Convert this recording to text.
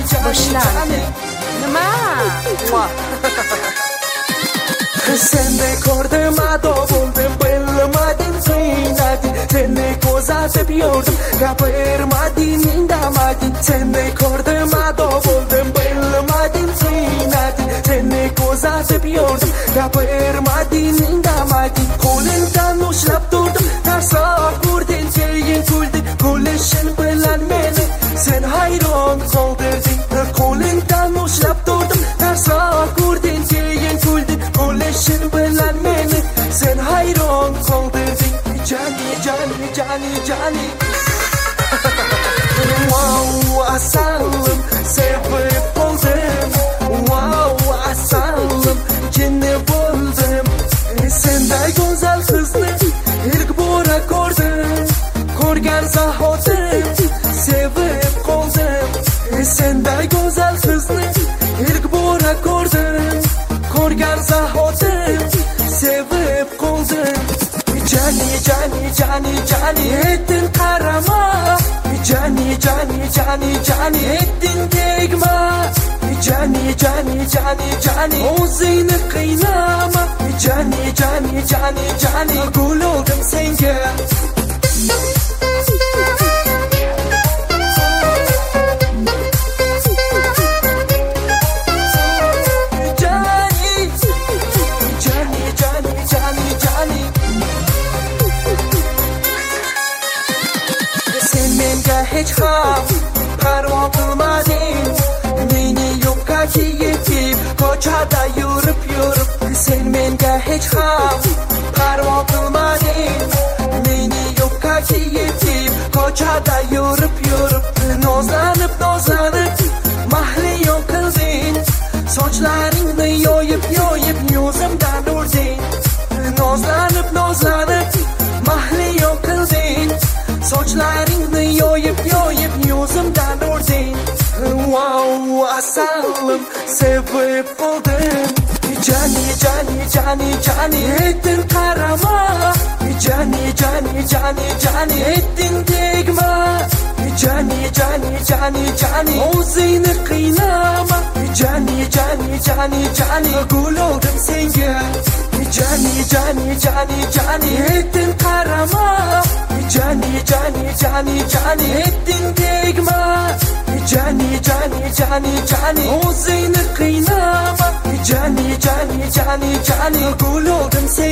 Boshlandi. Nima? Seni ko'rdim, ado bo'ldim, bilmadim qiynading. Seni ko'zatib yurdim, gapirmading, indamading. Seni ko'rdim, ado bo'ldim, bilmadim qiynading. Seni ko'zatib yurdim, gapirmading, indamading. Qo'lingdan ushlab turdim, tarsab ko'rding, keyin kulding. Kulishing bilan meni sen hayron qoldirding. Qo'lingdan ushlab turdim, tarsab ko'rding, keyin kulding. Kulishing bilan meni sen hayron qoldirding. Jani Wow, asalım sevib qoldim. Wow, asalım jinni bo'ldim. Senday go'zal qizni ilk bora ko'rdim. Ko'rgan zahotim sevib qoldim. Senday go'zal qizni ilk bora ko'rdim. Ko'rgan zahotim sevib qoldim. Jani ettin qarama. Jani ettin tegma. Jani o'zingni qiynama. Jani gul oldim senga. Hech ham parvo qilmading. Meni yo'qqa kiyib ko'chada yurib sen menga hech ham parvo qilmading. Meni yo'qqa kiyib ko'chada yurib nozlanib mahliyo qilding. Sochlaringni yoyib yuzimdan urding. Nozlanib mahliyo qilding. Sochlaringni yoyib yuzimdan urding. Wow, asalım sevib qoldim. Jani ettin qarama. Jani ettin tegma. Jani o'zingni qiynama. Jani gul oldim senga. Jani ettin qarama. Jani ettin tegma. Jani o'zingni qiynama. Jani gul oldim senga.